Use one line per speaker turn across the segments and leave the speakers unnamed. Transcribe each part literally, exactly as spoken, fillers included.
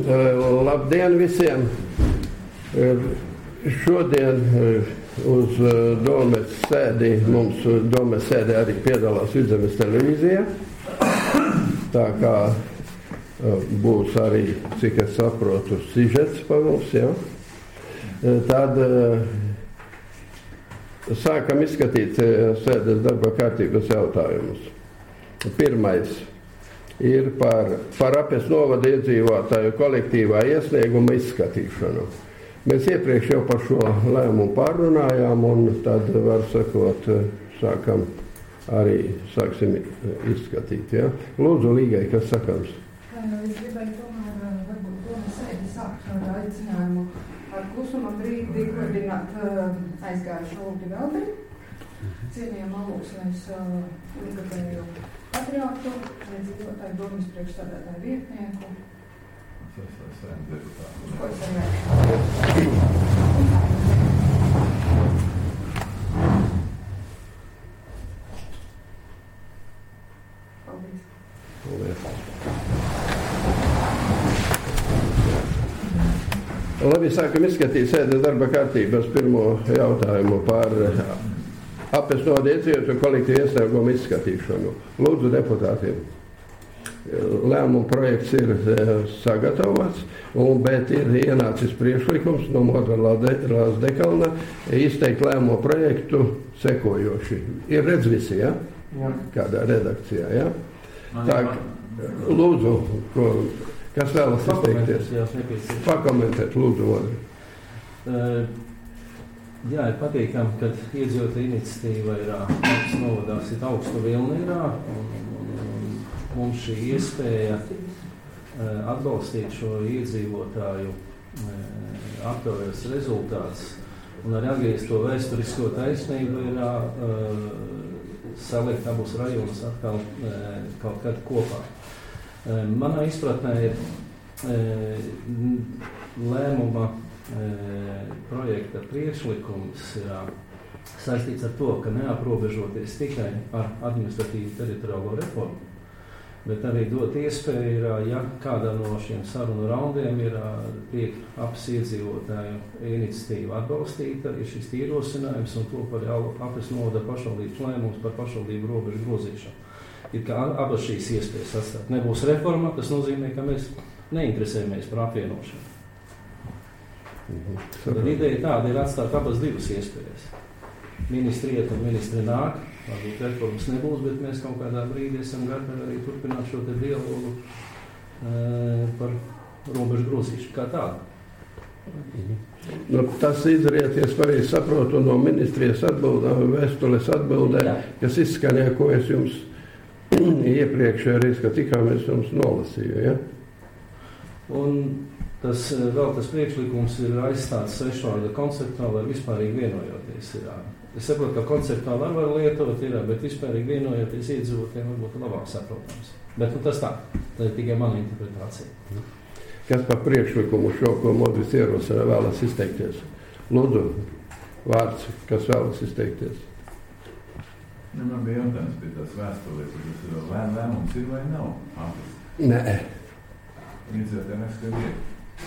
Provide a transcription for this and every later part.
Labdien visiem! Šodien uz Domes sēdi, mums Domes sēdē arī piedalās Vidzemes televīzija. Tā kā būs arī, cik es saprotu, sižets pa mums, ja? Tad sākam izskatīt sēdes darba kārtības jautājumus. Pirmais ir par, par Apes novada iedzīvotāju kolektīvā iesnieguma izskatīšanu. Mēs iepriekš jau par šo lēmumu pārrunājām, un tad, var sakot, sākam arī sāksim izskatīt. Ja? Lūdzu, Līgai, kas sakams?
Es gribēju tomēr, varbūt Domes sēdi sākt ar aicinājumu ar klusuma brīdi koordināt aizgājušo Uldi Velderi. Cienījam alūksnēs likatēju patriārtu, iedzīvotāju Domes priekšstādātāju vietnieku. Ko es varētu? Paldies.
Paldies. Labi, sākam izskatīt sēdes darba kārtības pirmo jautājumu par Apes novada iedzīvotāju kolektīvu iesniegumu izskatīšanu. Lūdzu deputātiem. Lēmuma projekts ir sagatavots, un, bet ir ienācis priekšlikums no Modra Lāsdekalna izteikt lēmuma projektu sekojoši. Ir redz visi, ja? Jā. Kādā redakcijā, ja? Tā, lūdzu, ko, kas vēlas izteikties? Pakomentēt, lūdzu, Modri.
Uh, jā, ir patīkam, kad iedzīvotāju iniciatīva ir Apes novadās ir augstu Vilnīrā, un mums šī iespēja atbalstīt šo iedzīvotāju aktuālais rezultāts un arī atgriezt to vēsturisko taisnību ir salikt abus rajonus atkal kaut kad kopā. Manā izpratnē ir lēmuma projekta priekšlikums ir saistīts ar to, ka neaprobežoties tikai ar administratīvu teritoriālo reformu, bet arī dot iespēju, ja kādā no šiem sarunu raundiem ir tiek Apes iedzīvotāju iniciatīva atbalstīta, ir šis ierosinājums un to par Apes novada pašvaldības lēmums par pašvaldību robežu grozīšanu. Ir kā abas šīs iespējas atstāt. Nebūs reforma, tas nozīmē, ka mēs neinteresējamies par apvienošanu.
Mhm.
Tad ideja tāda ir atstāt abas divas iespējas. Ministri iet un ministri nāk. Varbūt reformas nebūs, bet mēs kaut kādā brīdī esam gatavi arī turpināt šo te dialogu e, par robežu grozīšanu kā tādu.
Nu, tas izrieties, pareizi saprotu, no ministrijas atbildē, vēstules atbildē, Jā. Kas izskanēja, ko es jums iepriekšējā reiz, ka tikāmies jums nolasīju, ja?
Un tas, vēl tas priekšlikums ir aizstāts svešvārda konceptuāli ar vispārīgi vienojoties. Ir, es saprotu, ka konceptuāli arī var lietot, ir, bet vispārīgi vienojoties iedzīvotājiem varbūt labāk saprotams. Bet nu, tas tā, tā ir tikai mana interpretācija.
Kas par priekšlikumu šo, ko Modris ierosina, vēlas izteikties? Lūdzu, vārds, kas vēlas izteikties?
Nu, man bija jautājums pie tās vēstulēs, kas ir lēm, lēmums ir vai nav? Apes.
Nē.
Iedzīvotājiem es, ka ir.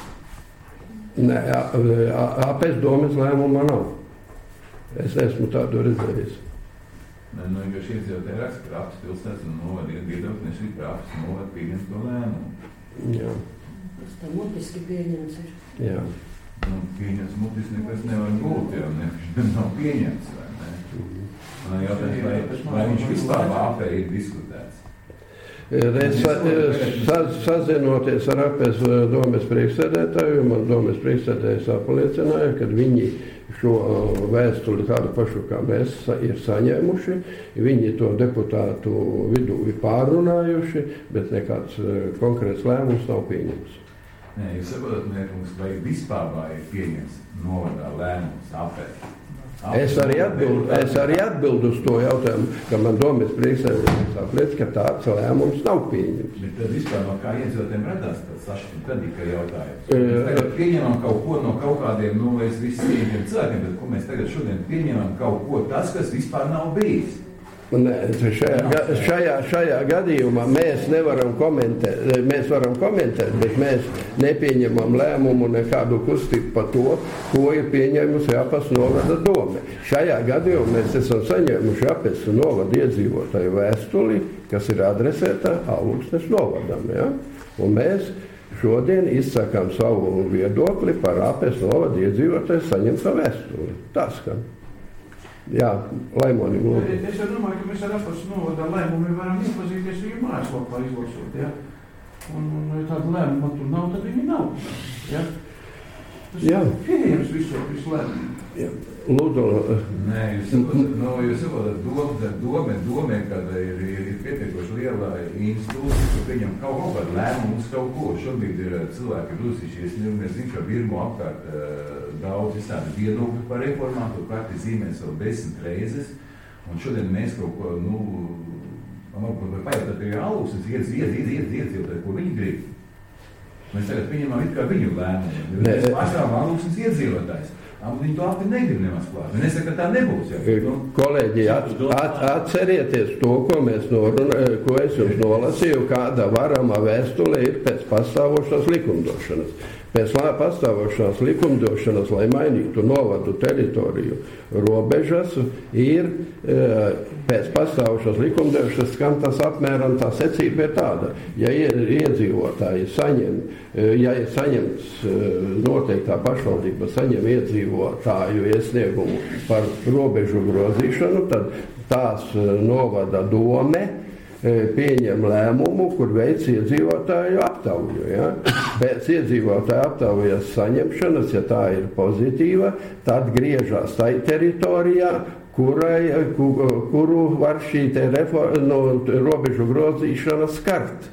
Nē, Apes domes lēmuma nav. Es esmu tādu redzējis.
Nē, nu, ja šī iedzīvotāji raksta, ka Apes pilsētas un novada ir viedokļi, šī par Apes novada pieņems to lēmumu.
Jā.
Tas tā mutiski pieņems ir.
Jā.
Nu, pieņems mutiski nekas nevar būt, jo ne, nav pieņems, vai ne? Man jautājums, vai, vai viņš vispār Apē ir diskutēts?
Reiz sa, sa, sazinoties ar Apes domes priekšsēdētāju, man domes priekšsēdētājs apliecināja, ka viņi šo vēstuli tādu pašu, kā mēs ir saņēmuši, viņi to deputātu vidū ir pārrunājuši, bet nekāds konkrēts lēmums nav pieņems.
Nē, jūs saprotat, mērķums, vai vispār vai ir pieņems novadā lēmums Apē?
Es arī atbildu, es arī atbildu uz to jautājumu, ka man domes priekšsēdētājs apliec, ka tāds lēmums nav pieņems.
Bet tad vispār no kā iedzīvotājiem radās tāds sašķiņš, tad ir jautājums. Mēs tagad pieņemam kaut ko no kaut kādiem, nu, es visi cieņiem cilvēkiem, bet ko mēs tagad šodien pieņemam kaut ko tas, kas vispār nav bijis.
Nē, šajā, šajā, šajā gadījumā mēs nevaram komentēt, mēs varam komentēt, bet mēs nepieņemam lēmumu nekādu kustību par to, ko ir pieņēmusi Apesu novada dome. Šajā gadījumā mēs esam saņēmuši Apesu novada iedzīvotāju vēstuli, kas ir adresēta Alūksnes novadam. Ja? Un mēs šodien izsakām savu viedokli par Apesu novada iedzīvotāju saņemto vēstuli. Tas, ka Jā, Laimoni, lūdzu.
Es jau domāju, ka mēs ar Apesu novadā lēmumi varam iepazīties viņu mājaslapā izlasot, ja? Un, un ja tāda lēmuma tur nav, tad viņi nav, ja? Tas
Jā.
ir pieejams visu, visu lēmumu.
Jā. Lūdzu.
Nē, jūs saprotat, no, jūs saprotat, doma, doma, doma, kad ir, ir, ir pietiekoši liela institūcija, ka pieņem kaut kaut kādu lēmumu uz kaut ko. Šobrīd ir cilvēki rūsīšies, mēs zinām, ka Birmo apkārt daudz visādi viedokļi par reformām, to kārtī zīmē savu desmit reizes, un šodien mēs kaut ko, nu, man kaut ko pajautāt pie Alūksnes, iedz, iedz, iedz, iedz, iedz, iedz, ko viņi grib. Mēs tagad pieņemam it kā viņu lēmumu, jo mēs pārstāvam Alūksnes iedzīvotājs. Viņi to apti negrib nemaz klāt. Viņi nesaka, ka tā nebūs. Ja? Nu,
kolēģi, at, at, atcerieties to, ko, mēs noruna, ko es jums nolasīju, kāda varama vēstule ir pēc pastāvošās likumdošanas. Pēc pastāvošās likumdošanas, lai mainītu novadu teritoriju robežas, ir pēc pastāvošās likumdošanas, kam tas apmēram tā secība ir tāda. Ja iedzīvotāji saņem, ja ir saņemts noteiktā pašvaldība, saņem iedzīvotāju iesniegumu par robežu grozīšanu, tad tās novada dome pieņem lēmumu, kur veic iedzīvotāju aptauju. Ja? Pēc iedzīvotāju aptaujas saņemšanas, ja tā ir pozitīva, tad griežās tai teritorijā, kurai, ku, kuru var šī te reforma, no, robežu grozīšana skart.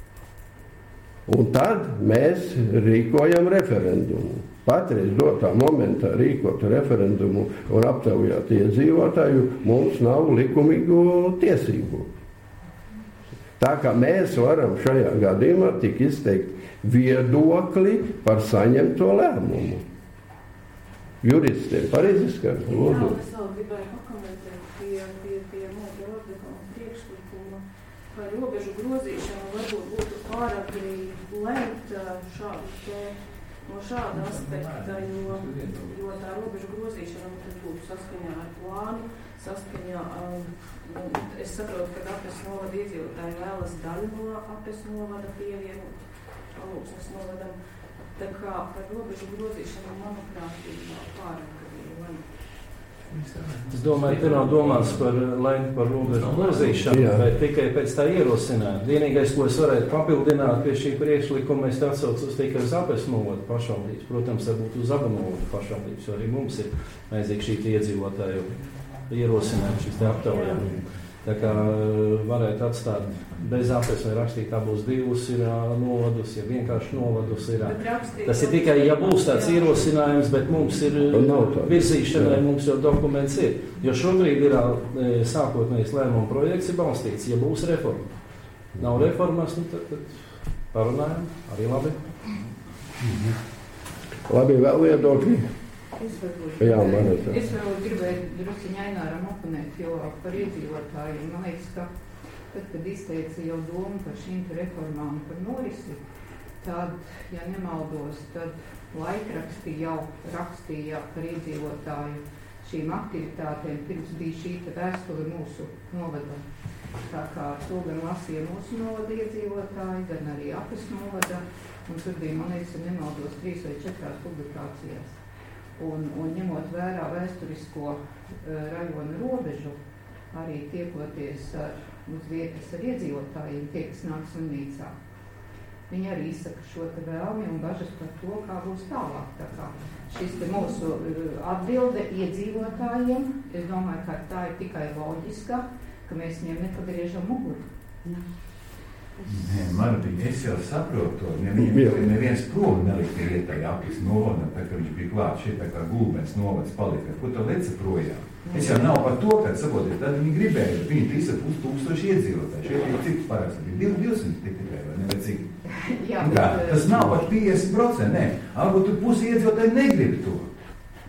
Un tad mēs rīkojam referendumu. Patreiz dotā momentā rīkot referendumu un aptaujāt iedzīvotāju, mums nav likumīgu tiesību. Tā kā mēs varam šajā gadījumā tik izteikt viedokli par saņemto lēmumu. Juristiem pareizi skan?
Jā, es vēl gribēju pakomentēt pie, pie, pie mūsu ordekuma priekšlikuma par robežu grozīšanu. Varbūt būtu pāragri lemt šādu te, no šāda aspekta, jo, jo tā robežu grozīšana tad būtu saskaņā ar plānu, saskaņā ar Es saprotu, ka Apesu novada iedzīvotāji vēlas daļu no Apesu novada pievienot Alūksnes novadam. Tā kā par robežu grozīšanu, manuprāt, ir pārāk.
Es domāju, ka nav domāts par lēmu par robežu grozīšanu, bet tikai pēc tā ierosināt. Vienīgais, ko es varētu papildināt pie šī priekšlikuma, es atsaucos tikai uz Apesu novada pašvaldības. Protams, varbūt uz abu novada pašvaldības, jo arī mums ir vajadzīgi šī iedzīvotāju ierosināt šīs te aptaujām. Tā kā varētu atstāt bez Apesu vai rakstīt, tā būs divus ir novadus, ja vienkārši novadus ir. Tas ir tikai, ja būs tāds ierosinājums, bet mums ir virzīšanai, mums jau dokuments ir. Jo šobrīd ir sākotnējs lēmuma projekts ir balstīts, ja būs reforma. Nav reformas, nu tad, tad parunājam, arī labi.
Mhm. Labi, vēl viedokļi.
Es varbūt
Jā,
gribēju, es varbūt gribēju drusciņ Aināram oponēt, jo par iedzīvotājiem, man liekas, ka tad, kad izteica jau domu par šīm reformām par norisi, tad, ja nemaldos, tad laikraksti jau rakstīja par iedzīvotāju šīm aktivitātēm, pirms bija šī vēstule mūsu novada. Tā kā to gan lasīja mūsu novada iedzīvotāji, gan arī Apesu novada, un tur bija, man liekas, ja nemaldos, trīs vai četrās publikācijās. Un, un ņemot vērā vēsturisko uh, rajona robežu, arī tiekoties ar, uz vietas ar iedzīvotājiem, tie, kas nāk slimnīcā. Viņi arī izsaka šo te vēlmi un bažas par to, kā būs tālāk. Tā kā šis te mūsu uh, atbilde iedzīvotājiem, es domāju, ka tā ir tikai loģiska, ka mēs viņiem nepagriežam muguru. Ja.
Nē, Martiņ, es jau saprotu to. Neviens, neviens prom nelika vietai Apesu novadam, tā kā viņš bija klāt šeit, tā kā Gulbens novads palika. Ko to leca projām? Es jau nav par to, kad saprotiet, tad viņi gribēja, viņi trīs ar pus tūkstoši iedzīvotāji. Šeit ir cik parasti bija? divsimt tik tikai, vai ne? Vai cik? Jā, bet, tas nav par piecdesmit procenti, nē. Albūt tu pusi iedzīvotāji negrib to.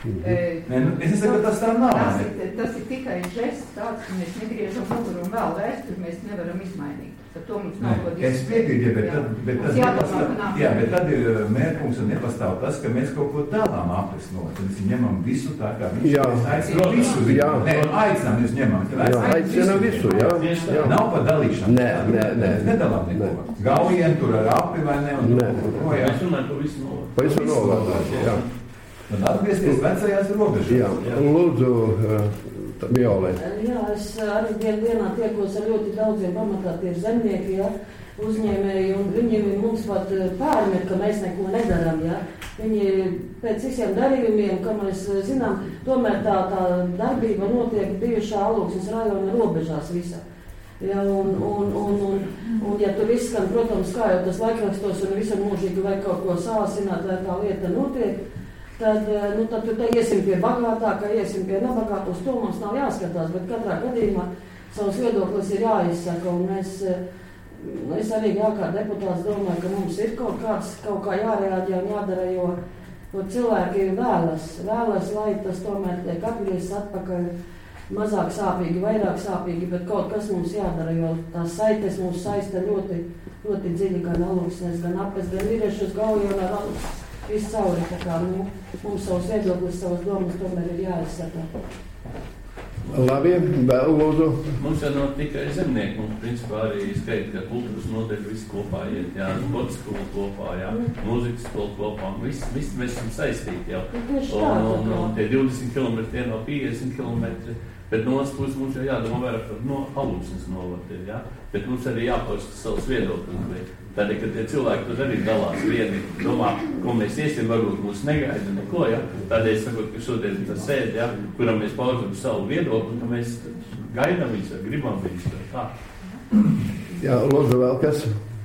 Mm-hmm. Nē, nu, es saku, tas tā nav.
Tas ir, tas ir tikai žests tāds, ka mēs negriežam muguru un vēl vēsturi mēs nevaram izmainīt. Tad to mums nav ko
diskutēt. Es piekrītu, bet, tad, bet, tad nepastāv, jā, bet tad ir mērķums un nepastāv tas, ka mēs kaut ko tālām apes no. Tad mēs ņemam visu tā, kā viņš mēs aicinām visu. Jā. Nē, aicinām jūs ņemam.
Jā, aicinām visu, jā. jā.
Nav pa dalīšanu.
Nē, nē, nē.
Nedalām neko. Gaujiem tur ar api vai ne. Un
nē.
O, jā.
Mēs runājam par visu novērt.
Pa visu novērt, jā.
Tad atgriezties vecajās robežās.
Jā, lūdzu, Violeta.
Jā, es arī vien dienā tiekos ar ļoti daudziem pamatā tie zemnieki, ja, uzņēmēji, un viņi mums pat pārmet, ka mēs neko nedaram, ja. Viņi pēc visiem darījumiem, kā mēs zinām, tomēr tā, tā darbība notiek bijušā Alūksnes rajona robežās visa. Ja, un, un, un, un, un, ja tur izskan, protams, kā jau tas laikrakstos un visam mūžīgi vai kaut ko sāsināt, lai tā lieta notiek, tad, nu, tad tur iesim pie bagātākā, iesim pie nabagākā, uz to mums nav jāskatās, bet katrā gadījumā savs viedoklis ir jāizsaka, un es, es arī jā, kā deputāts domāju, ka mums ir kaut kāds, kaut kā jārēģē un jādara, jo, jo cilvēki vēlas, vēlas, lai tas tomēr tiek atgriezts atpakaļ, mazāk sāpīgi, vairāk sāpīgi, bet kaut kas mums jādara, jo tās saites mums saista ļoti, ļoti dziļi, gan Alūksnes, gan apes, gan vīriešus Gauja un ar Alūksnes. Viss cauri, tā kā, nu, mums savus viedoklis, savas domas tomēr ir jāizsaka.
Labi, vēl lūdzu.
Mums jau nav tikai zemnieki, mums principā arī skaita, ka kultūras noteikti visi kopā iet, jā, sports skola kopā, jā, mūzikas skola kopā, visi, visi mēs esam saistīti jau. Un, un, un tie divdesmit kilometri, tie no piecdesmit kilometri, bet no otras puses mums jau jādomā vairāk par no Alūksnes novārtiem, jā, bet mums arī jāpauž savus viedokļus. Tādēļ, ka tie cilvēki tur arī dalās vieni, domā, ko mēs iesim, varbūt mūs negaida neko, ja? Tādēļ sakot, ka šodien tas sēd, ja? Kuram mēs paužam savu viedokli, ka mēs gaidām viņus, vai gribam viņus, vai tā.
Jā, lūdzu vēl kas?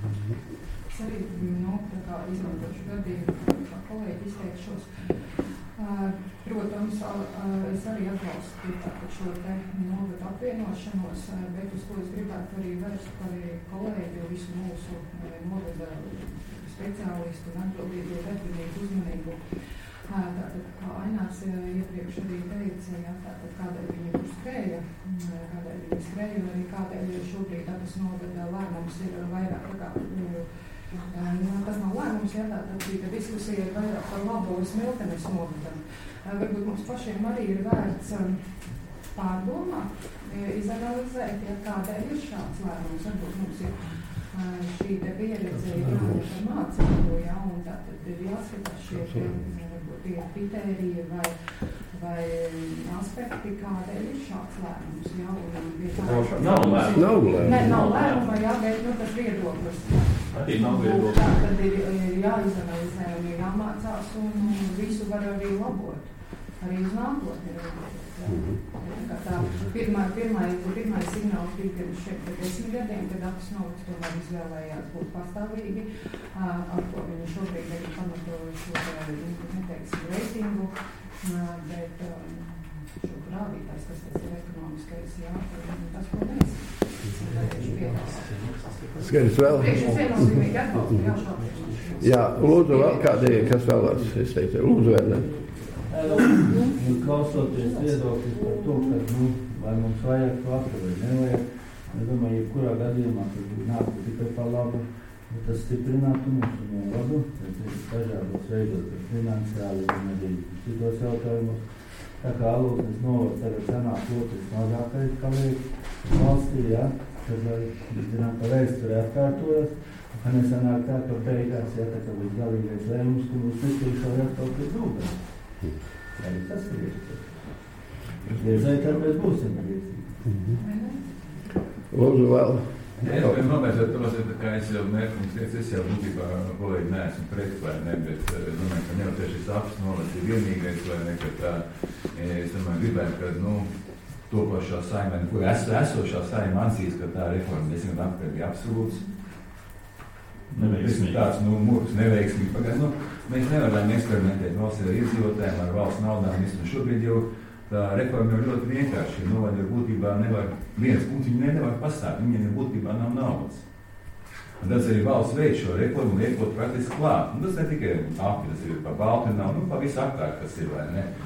Es arī, nu, tā kā izmantošu gadījumu, kā kolēģi izteikšos. Uh, protams, uh, es arī atbalstu šo te novadu apvienošanos, uh, bet uz ko es gribētu arī vērst arī kolēģi visu mūsu uh, novada speciālistu un atbildīgo darbinieku uzmanību. Uh, tātad, kā Ainās uh, iepriekš arī teica, ja, tātad kādēļ viņi tur skrēja, uh, kādēļ viņi skrēja, un arī kādēļ šobrīd abas novada lēmums ir vairāk tā kā uh, Nu, tas nav lēmums, jā, tātad šī diskusija ir vairāk par labo Smiltenes novadam. Varbūt mums pašiem arī ir vērts pārdomāt, izanalizēt, ja kādēļ ir šāds lēmums. Varbūt mums ir šī te pieredze ir jāņem par mācību, jā, un tātad ir jāskatās šie tie, varbūt tie kritēriji vai, vai aspekti, kādēļ ir šāds lēmums, jā, un pie tā
nav, nav lēmuma.
Nav lēmuma.
Ne, nav lēmuma, jā, bet, nu, tas viedoklis.
Arī nav viedoklis.
Tā tad ir, ir jāizanalizē un ir jāmācās un visu var arī labot. Arī uz nākotni. Tā, tā pirmā, pirmā, pirmā signāls bija pirms šeit pēc desmit gadiem, kad Apes novads tomēr izvēlējās būt pastāvīgi, ar ko viņi šobrīd arī pamatoju šo, neteiksim, reitingu, bet šo rādītājs, kas tas ir ekonomiskais, jā, tas, ko mēs
Skaidrs vēl? Jā, lūdzu vēl kādi, kas vēlās izteikt. Lūdzu, Ernē.
Klausoties viedokļus par to, ka, nu, vai mums vajag to atrast vai nevajag, es domāju, jebkurā gadījumā, kad nāktu tikai par labu, tas stiprinātu mūsu novadu, dažādos veidos, finansiāli un arī citos jautājumus. Tā kā Alūksnes novads tagad sanāk otrs mazākais, kā liek valstī, ja, tad, mēs zinām, ka vēsture atkārtojas, ka nesanāk tā, ka beigās, ja, tā kā būs galīgais lēmums, ka mums netiekšā jāstāv pie dūbēm. Arī tas ir iespējams. Griezai, tad mēs būsim griezīgi.
Lūdzu vēl.
Jā, es gribētu novērst tos, kā es jau mērķums teicu, es jau būtībā kolēģi neesmu pret vai ne, bet es domāju, ka jau tieši šis Apes novads ir vienīgais vai ne, ka tā, es domāju, gribētu, ka, nu, topošā saima, kur es, esošā saima atzīs, ka tā reforma desmit gadu atpakaļ bija absolūts. Neveiksmīgi. Tāds, nu, mūks neveiksmīgi. Pagad, nu, mēs nevaram eksperimentēt valsts ar iedzīvotājiem, ar valsts naudām. Šobrīd jau tā reforma ir ļoti vienkārši. Novada būtībā nevar, viens punkts viņi nevar pastāvēt, viņiem būtībā nav naudas. Un tas arī valsts veids šo reformu liekot praktiski klāt. Un tas ne tikai Apes, tas ir pa Baltinu, nu, pa visu apkārt, kas ir, vai ne.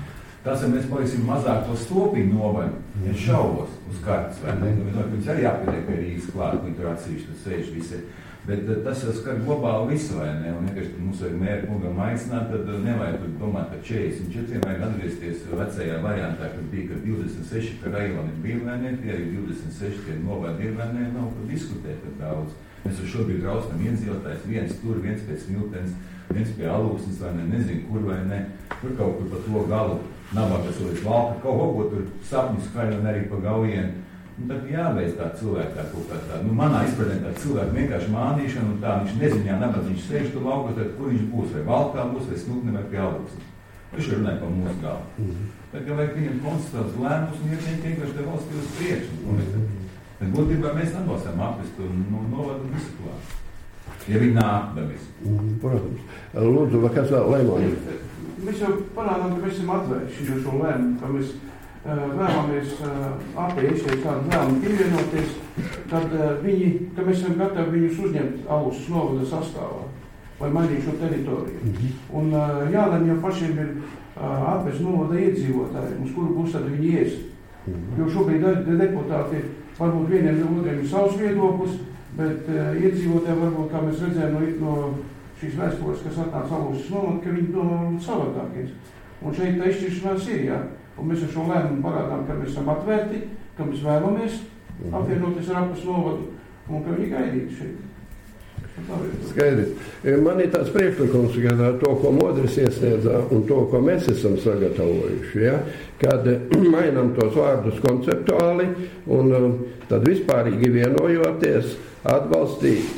Tas, ja mēs paliksim mazāk to stopīgu novadu, es šaubos uz kartas, vai ne? Viņus arī apvietiek pie Rīgas klāt, viņi tur atsevišķi tur sēž visi. Bet tas jau skar globāli visu, vai ne? Un, ja kad mums vajag mēru kungam aicināt, tad nevajag tur domāt par četrdesmit četriem, vajag atgriezties vecajā variantā, kad bija, ka divdesmit seši, ka rajoni ir brīvlēnie, tie arī divdesmit seši, tie novadi brīvlēnie, nav par diskutēt par daudz. Mēs jau šobrīd raustam iedzīvotājs, viens tur, viens pēc Smiltenes, viens pie Alūksnes, vai ne, nezinu, kur vai ne, tur kaut kur pa to galu, nabākas līdz valka, kaut ko tur sapņu skaļu un arī pa gaujienu. Nu, tad jāveic tā cilvēka tā kaut kā tā. Nu, manā izpratnē tā cilvēka vienkārši mānīšana un tā, viņš neziņā nabadz, viņš sēž tur laukos, tad kur viņš būs, vai valkā būs, vai Smiltenē, vai pie Alūksnes. Viņš ir runāja par mūsu galvu. Mm-hmm. Tad, ja vajag viņam konstatēt lēmumus, un viņi vienkārši te valsts uz priekšu. Mm-hmm. Tad būtībā mēs atbalstām apvestu un nu, novadu visu klāt. Ja viņi nāk, tad visu.
Mm-hmm. Protams. Lūdzu, vai kāds vēl lēmumi?
Mēs jau parādām, ka mēs esam atvērši šo lēmumu, ka mēs vēlamies apēst tādu vēlamu pievienoties, tad viņi, ka mēs esam gatavi viņus uzņemt Alūksnes novada sastāvā, lai mainītu šo teritoriju. Mm-hmm. Un jālem jau pašiem ir apēst novada iedzīvotāji, uz kuru būs tad viņi ies. Mm-hmm. Jo šobrīd deputāti varbūt vieniem no otriem ir savs viedoklis, bet iedzīvotāji varbūt, kā mēs redzējām no, no šīs vēstules, kas atnāca Alūksnes novada, ka viņi domā savādākies. Un šeit tā izšķiršanās ir, jā. Un mēs ar šo lēmumu parādām, ka mēs esam atvērti, ka mēs vēlamies apvienoties ar Apes novadu un ka viņi gaidītu šeit.
Skaidrs. Man ir tāds priekšlikums, ka to, ko Modris iesniedzā un to, ko mēs esam sagatavojuši, ja, kad mainām tos vārdus konceptuāli un tad vispārīgi vienojoties atbalstīt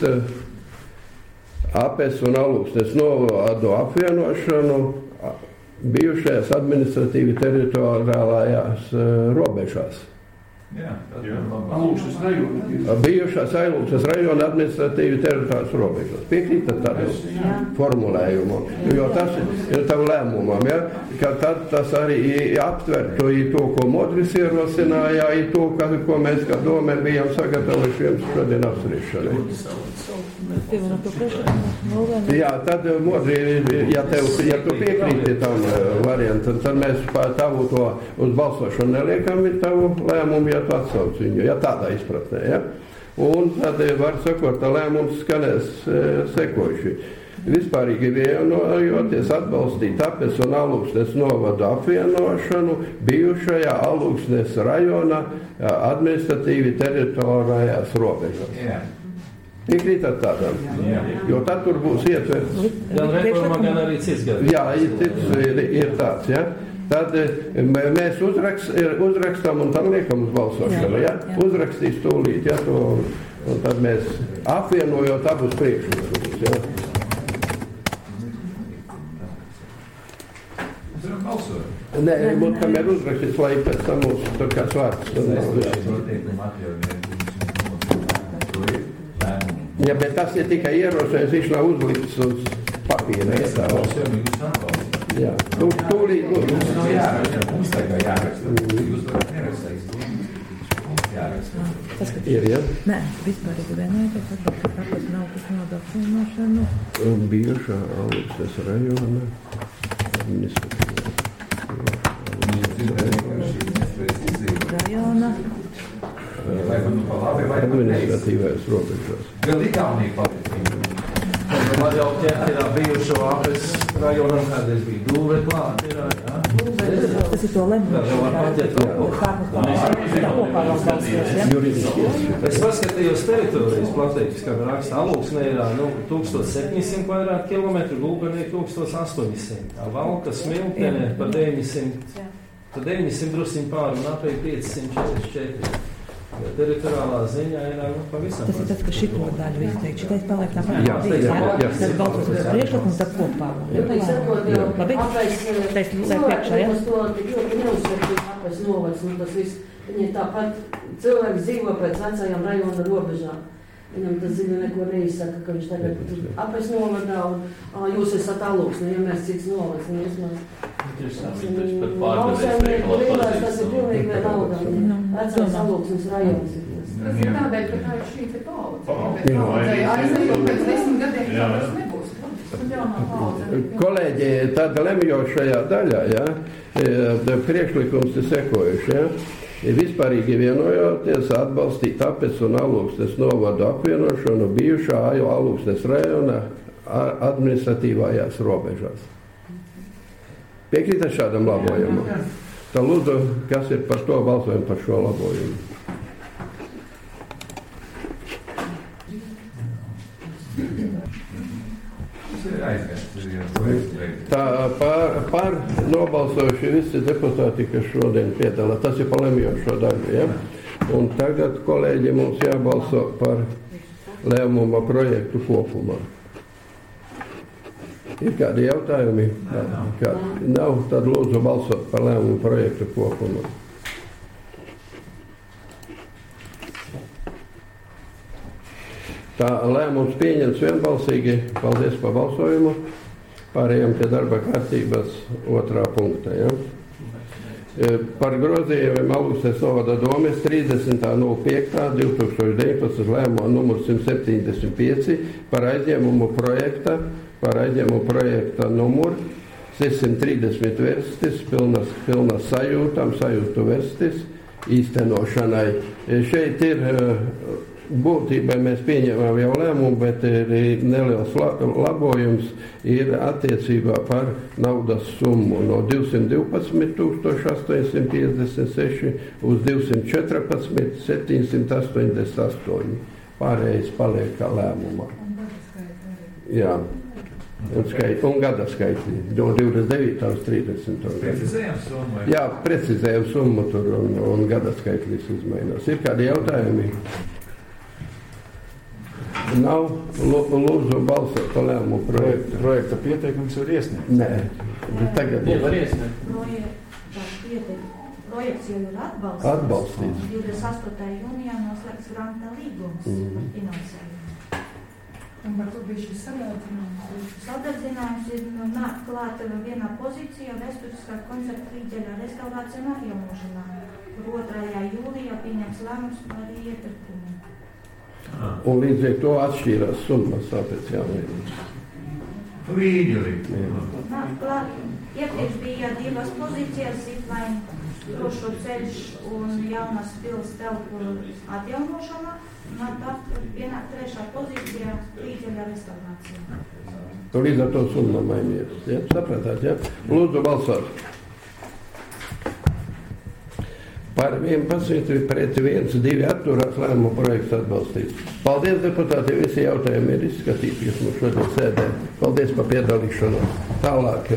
Apes un Alūksnes novadu apvienošanu bijušajās administratīvi teritoriālajās uh, robežās.
Jā,
jā. Alūksnes rajona.
Bijušās Alūksnes rajona administratīvi teritoriālās robežās. Piekrītat tādam formulējumam, jo tas ir tam lēmumam, ja? Ka tad tas arī aptvertu i to, ko Modris ierosināja, i to, ka, ko mēs kā domē bijām sagatavojuši jums šodien apspriešanai. Jā, tad Modri, ja, tev, ja tu piekrīti tam variantam, tad mēs pār tavu to uz balsošanu neliekam ir tavu lēmumu, ja tu atsauc viņu, ja tādā izpratnē, ja? Un tad var sakot, tā lēmums skanēs e, sekojuši. Vispārīgi vienojoties atbalstīt Apes un Alūksnes novadu apvienošanu bijušajā Alūksnes rajona administratīvi teritoriālajās robežās.
Jā.
Piekrītat tādam?
Jā.
Jo tad tur būs ietverts.
Gan reformā, gan arī cits gadījums.
Jā, cits ir, ir tāds, ja? Tad mēs uzrakst, uzrakstam un tad liekam uz balsošanu, ja? Uzrakstīs tūlīt, ja, to, un tad mēs apvienojot abus priekšlikumus, ja?
Mēs varam balsot.
Nē, mums tam ir uzrakstīts, lai pēc tam mums tur kāds vārds. Ja, bet tas ir tikai ierosinājums, viņš nav uzlikts uz papīra. Jā, tu, tūlīt.
Mums nav jāraksta, mums tagad jāraksta. Jūs varat nerakstīt. Mums jāraksta.
Ir, ja?
Nē, vispārīgi vienojoties atbalstīt Apes un Alūksnes novadu apvienošanu.
Bijušā Alūksnes rajona
rajona
administratīvais robežās.
Vēl Igaunija palīdzība.
Man jau ķert ir bijušo Apes rajonam, kādreiz bija Dūve klāt. Ir, jā.
Tas ir to lēmumu.
Vēl var paķert vēl ko. Es paskatījos teritorijas platīgas, kā raksta Alūksnē ir nu, tūkstoš septiņsimt kvadrātu kilometru, Gulbenī tūkstoš astoņsimt. Valka, Smiltenē par deviņsimt, par deviņsimt drusiņu pāri un apēj piecsimt četrdesmit četri. Ja teritoriālā ziņā ir nu, pavisam.
Tas ir tas, ka šito daļu visu teikt. Šitais paliek tā kā
jā, jā, jā, jā.
Tad balsos uz priekšlikumu, tad kopā.
Labi, sakot, jau
Labi.
Apes
Cilvēki
mums to tik ļoti neuzsver Apes novads, un tas viss, viņi tāpat cilvēki dzīvo pēc vecajām rajona robežām. Viņam tas ziņa neko neizsaka, ka viņš tagad Apes novadā, un jūs esat Alūksne, ja mēs cits novads, nevismaz. Lauksaimnieku rīlēs, tas ir pilnīgi vienalga. Vecais Alūksnes rajons ir tas.
Tas ir tādēļ, ka tā ir šī te paudze. Aizējot pēc desmit gadiem, tas nebūs.
Kolēģi, tāda lemjošajā daļā, ja, priekšlikums ir sekojuši, ja, vispārīgi vienojoties atbalstīt Apes un Alūksnes novadu apvienošanu bijušā Alūksnes rajona administratīvajās robežās. Piekrītat šādam labojumam? Tā lūdzu, kas ir par to balsojumu par šo labojumu? Tā par, par nobalsojuši visi deputāti, kas šodien piedalās. Tas ir par lemjošo daļu, ja? Un tagad, kolēģi, mums jābalso par lēmuma projektu kopumā. Ir kādi jautājumi? Kādi? Nav, tad lūdzu balsot par lēmuma projektu kopumā. Tā lēmums pieņems vienbalsīgi. Paldies par balsojumu. Pārējām pie darba kārtības otrā punkta. Ja? Par grozījumiem Alūksnes novada domes trīsdesmitā nulles piekta divi tūkstoši deviņpadsmit lēmuma numurs simt septiņdesmit pieci par aizņēmumu projekta, par aizņēmumu projekta numuru sešsimt trīsdesmit verstis, pilnas, pilnas sajūtām, sajūtu verstis īstenošanai. Šeit ir būtībā mēs pieņemam jau lēmumu, bet ir neliels labojums ir attiecībā par naudas summu no divsimt divpadsmit tūkstoši astoņsimt piecdesmit seši uz divsimt četrpadsmit septiņsimt astoņdesmit astoņi. Pārējais paliek kā lēmumā. Jā. Un, skait, un gada skaitļi no divdesmit devītā uz trīsdesmitā.
Precizējam summu?
Jā, precizējam summu tur un, un gada skaitlis izmainās. Ir kādi jautājumi? Nav, lūdzu balsot par lēmumu projektu.
Projekta pieteikums var iesniegt?
Nē, tagad
var iesniegt.
Projekts jau ir atbalstīts.
Atbalstīts.
divdesmit astotajā jūnijā noslēgts granta līgums
mm.
par finansējumu.
Un par to bija šis sadardzinājums?
Sadardzinājums ir nu, nāk klāt vienā pozīcijā vēsturiskā koncerta līdzeļā restaurācija un atjaunošanā, kur otrajā jūlijā pieņems lēmums par iepirkumu.
Un līdz ar to atšķīrās summas, tāpēc jāmēģina.
Līdzi.
Nāk klāt, iepriekš bija divas pozīcijas, Ziplaini, Krošo ceļš un jaunas pils telpu atjaunošana, un tad pienāk trešā pozīcijā līdzeļā restaurācija.
Līdz ar to summa mainījās, ja? Sapratāt, ja? Lūdzu balsot. Par vienpadsmit pret viens divi atturās lēmumu projekts atbalstīts. Paldies, deputāti, visi jautājumi ir izskatīti, kas mums šodien sēdē. Paldies par piedalīšanos. Tālāk.